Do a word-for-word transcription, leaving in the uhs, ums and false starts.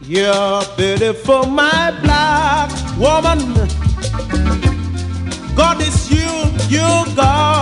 You're beautiful, my black woman. God is you, you God.